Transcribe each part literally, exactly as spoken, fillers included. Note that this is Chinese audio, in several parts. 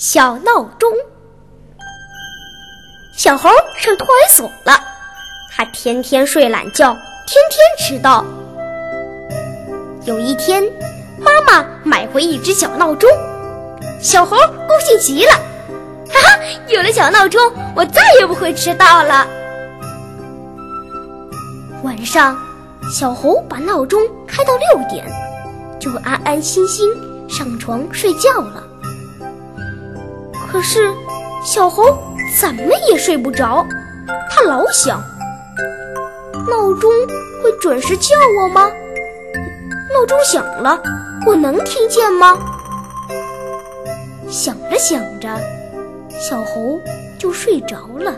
小闹钟。小猴上托儿所了，他天天睡懒觉，天天迟到。有一天，妈妈买回一只小闹钟，小猴高兴极了，哈哈，有了小闹钟，我再也不会迟到了。晚上，小猴把闹钟开到六点，就安安心心上床睡觉了。可是小猴怎么也睡不着，他老想，闹钟会准时叫我吗？闹钟响了，我能听见吗？想着想着，小猴就睡着了。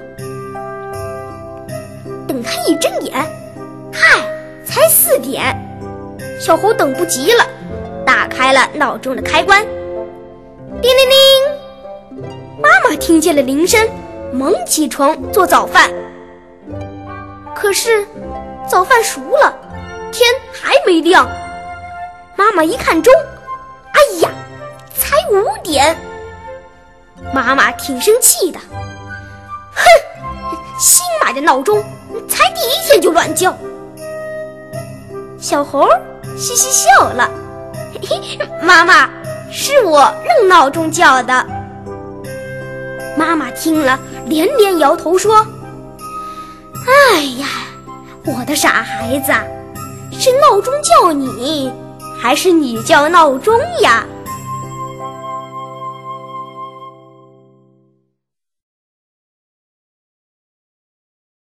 等他一睁眼，嗨，才四点。小猴等不及了，打开了闹钟的开关，叮铃铃。妈妈听见了铃声，忙起床做早饭。可是早饭熟了，天还没亮。妈妈一看钟，哎呀，才五点。妈妈挺生气的，哼，新买的闹钟才第一天就乱叫。小猴嘻嘻笑了，嘿嘿，妈妈，是我弄闹钟叫的。妈妈听了连连摇头说，哎呀，我的傻孩子，是闹钟叫你，还是你叫闹钟呀？